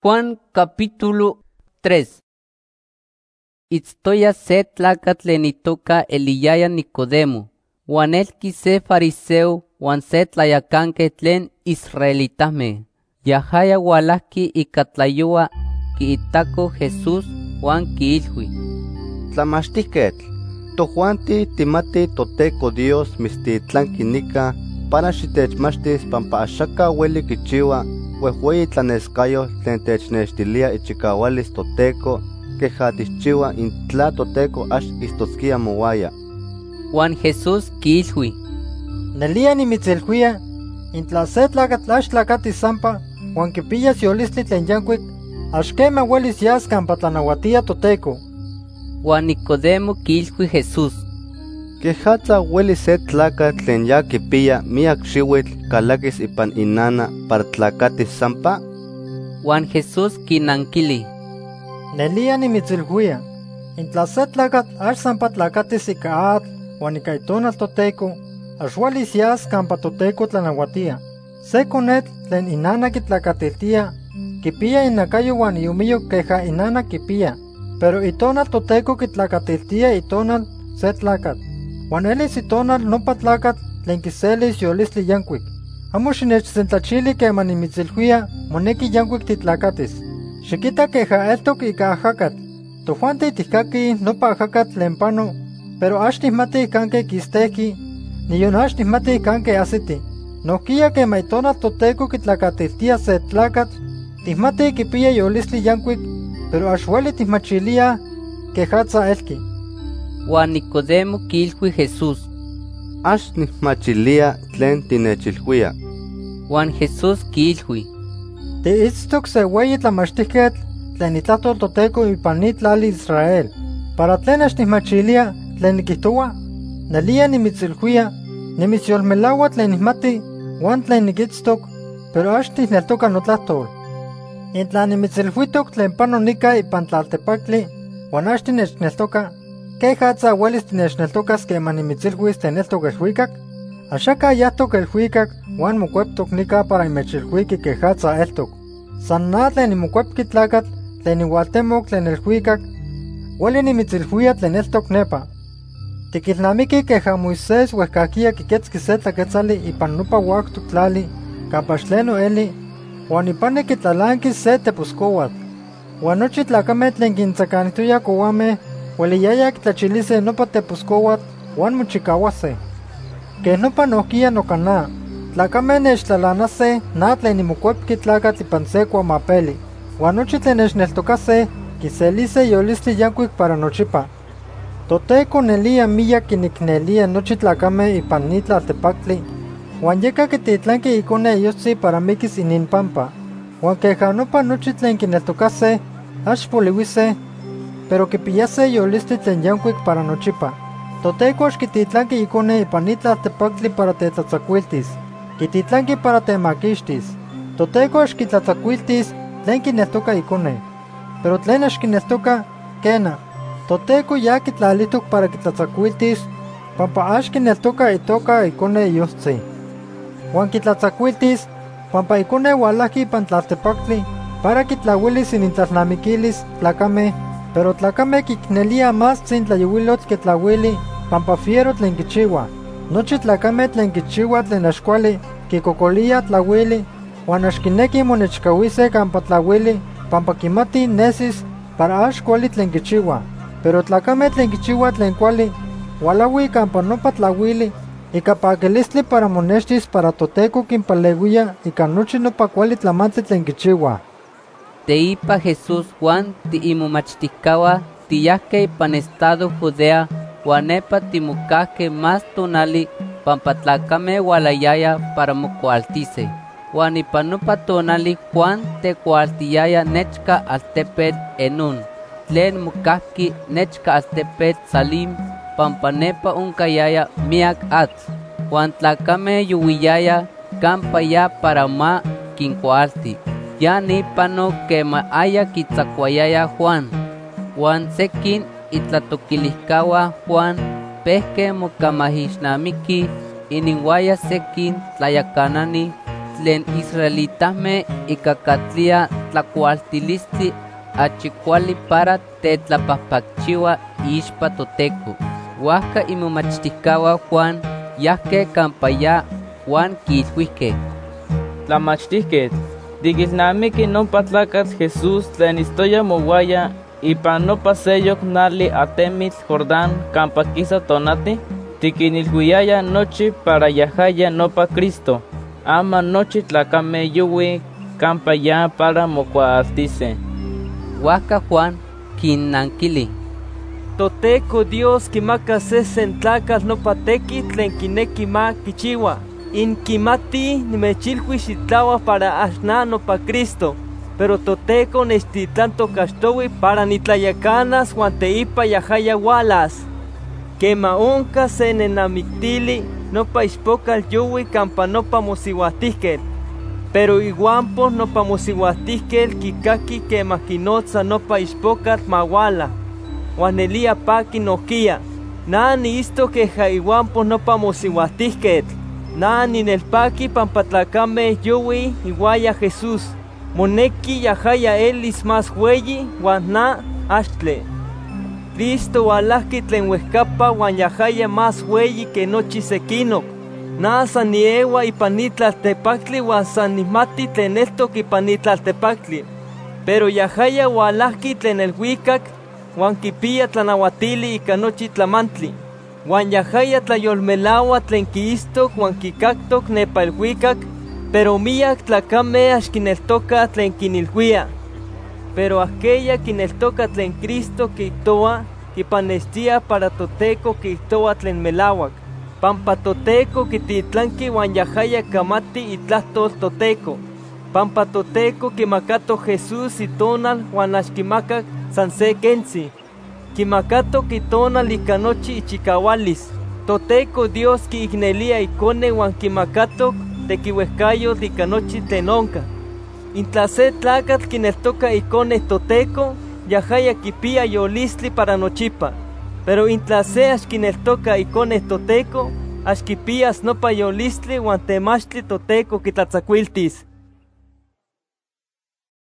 Juan capítulo 3. Itztoya se tlacatl tlen itoka eliyaya Nicodemo, uan elki se fariseo uan se tlayacanque tlen israelitahme. Yahaya ualahki ika tlayoa kiitako Jesús uan kiilhui: Tlamachtihquetl, tojuanti timati toTeco Dios mistitlanki nika para xitechmachtis pampa axaka ueli kichiua uejueyi tlanescayotl tlen technextilia ichikahualis toTeco queja tichchiua intla toTeco ax istosquia mowaya. Juan Jesús kiilhui: Nelia nimitzilhuia, intla se tlacatl ax tlacatis sampa uan kipiyas yolistli tlen yancuic, ax quema uelis yas campa tlanauatia toTeco. Juan Nicodemo kiilhui Jesús: Quejatza ueli se tlacatl tlen ya kipiya miak xiuitl calakis ipan inana para tlacatis sampa? Juan Jesús kinankili: Nelia nimitzilhuia, intla se tlacatl ax sampa tlacatis ika atl uan ika itonal toTeco, ax uelis yas campa toTeco tlanauatia. Se conetl tlen inana kitlacatiltia, kipiya inacayo uan iomiyo queja inana kipiya, pero itonal toTeco kitlacatiltia itonal se tlacatl. Uan elis itonal nopa tlacatl tlen kiselis yolistli yancuic. Amo xinechsentlachili quema nimitzilhuia moneki yancuic titlacatis. Xiquita queja eltoc ika ajacatl. Tojuanti tihcaqui nopa ajacatl tlen pano, pero ax tihmati canque quistehqui, niyon ax tihmati canque asiti. Nohquia quema itonal toTeco kitlacatiltia se tlacatl, tihmati kipiya yolistli yancuic, pero ax ueli tihmachilia quejatza elqui. Juan Nicodemo kiilhui Jesús: Ax nihmachilia tlen tinechilhuia. Juan Jesús kiilhui: Tiitztoc se ueyi tlamachtihquetl tlen itlahtol toTeco ipan ni tlali Israel. Para tlen ax nihmachilia tlen nikihtoua, nelia nimitzilhuia, nimitzyolmelaua tlen nihmati uan tlen nikitztoc, pero ax tihneltoka notlahtol. Intla nimitzilhuitok tlen pano nika ipan tlaltepactli uan ax tinechneltoka, quejatza uelis tinechneltocas quema nimitzilhuis tlen eltoc elhuicac? Axaca yahtoc elhuicac uan mocueptoc nika para imechilhuiqui quejatza eltoc. San na tlen nimocuepqui tlacatl tlen iualtemoc tlen elhuicac, ueli nimitzilhuia tlen eltoc nepa. Tiquilnamiqui queja Moisés uehcaquia quiquetzqui se tlaquetzali ipan nopa uactoc tlali campa xtleno eli, uan ipani quitlalanqui se tepuscouatl. Uan nochi tlacameh tlen quintzacanihtoya couameh ueliyaya quitlachilise nopa tepuscouatl uan mochicauase. Queh nopa nohquia nocana, tlacameh nechtlalanase na tlen nimocuepqui tlacatl ipan se cuamapeli, uan nochi tlen nechneltocase quiselise yolistli yancuic para nochipa. toTeco nelia miyac quinicnelia nochi tlacameh ipan ni tlaltepactli, uan yeka quititlanqui icone iyostzi para miquis ininpampa, uan queja nopa nochi tlen quineltocase ax poliuise, pero quipiyase yolistli tlen yancuic para nochipa. toTeco ax quititlanqui icone ipan ni tlaltepactli para tetlatzacuiltis, quititlanqui para temaquixtis. toTeco ax quitlatzacuiltis tlen quineltoca icone, pero tlen ax quineltoca, quena, toTeco ya quitlalihtoc para quitlatzacuiltis, pampa ax quineltoca itoca icone iyostzi. Uan quitlatzacuiltis, pampa icone ualahqui ipan tlaltepactli para quitlauilis inintlalnamiquilis tlacameh, pero tlacameh quicnelia más tzintlayouilotl que tlauili, pampa fiero tlen quichiua. Nochi tlacameh tlen quichiua tlen ax kuali quicocolia tlauili, uan ax quinequi monechcauise campa tlauili, pampa quimati nesis para ax kuali tlen quichiua. Pero tlacameh tlen quichiua tlen kuali, ualaui campa nopa tlauili, ika paquilistli para monextis para toTeco quimpaleuia ika nochi nopa kuali tlamantli tlen quichiua. Teipa Jesús Juan tiimomachticaua tiyahque ipan estado Judea, uan nepa timocahque más tonali pampa tlacameh ualayaya para mocualtise. Uan ipan nopa tonali Juan tecualtiyaya nechca altepetl Enón, tlen mocahqui nechca altepetl Salim, pampa nepa oncayaya miac atl, uan tlacameh yuiyaya campa ya para ma quincualti. Ya nipano quema aya quitzacuayaya Juan, uan sequin itlatoquilihcaua Juan pehque mocamahixnamiqui ininhuaya sequin tlayacanani tlen israelitahme ika catlia tlacualtilistli achikuali para tetlapahpacchiua ixpa toteco. Huasca imomachticaua Juan yahque campaya Juan quilhuihque. Tlamachtihquet, diquilnamiqui nompa tlacatl Jesús tlen istoya mowaya ipan nopa seyoc nali atemitl Jordán campa quisa tonati, tiquinilhuiyaya nochi para yahaya nopa Cristo, ama nochi tlacame yuwi campa ya para mocuaaltise. Huasca Juan quinnanquili: Toteco Dios quimaca sesen tlacatl nopa tequitl tlen quinequi ma quichiua. Inquimati nimechilhui xitlaua para axna nopa Cristo, pero Toteco nechtitlanto caxtowi para nitlayacanas huan teipa yahaya walas. Quema onca se nenamictili nopa ixpocal yuwi campa nopa mosihuatihquel, pero iguampo nopa mosihuatihquel kikaki quema quinotza nopa ixpocal mawala, huan elia paki nohquia. Nani isto queja iguampo nopa mosihuatihquel. Nani nelpaki pampa tlacame yuwi iguaya Jesús. Moneki yahaya elis más hueyi huan na axtle. Cristo walahki tlen huehcapa huan yahaya más hueyi que nochi sequinoc. Na san niewa ipan nitlaltepactli huan san nihmati tlen eltoc ipan nitlaltepactli. Pero yahaya walahki tlen elhuicac huan quipia tlanauatili ika nochi tlamantli. Huan yahaya tlayolmelaua tlen quiistok huan quicactoc nepa elhuicac, pero miac tlacame axquineltoca tlen quinilhuia. Pero aquella quineltoca tlen Cristo quihtoa, quipanestia para Toteco quihtoa tlen melauac. Pampa Toteco quititlanqui huan yahaya camati itlahtol Toteco. Pampa Toteco quimacato Jesús itonal huan axquimacac san se quentzi. Quimacato itonal ika nochi ichicaualis. Toteco Dios quiignelia icone huan quimacato tequiuehcayotl ika nochi tlen onca. Intla se tlacatl quineltoca icone Toteco, yahaya quipia yolistli para nochipa. Pero intla se axquineltoca icone Toteco, axquipias nopa yolistli huan temachtli Toteco quitlatzacuiltis.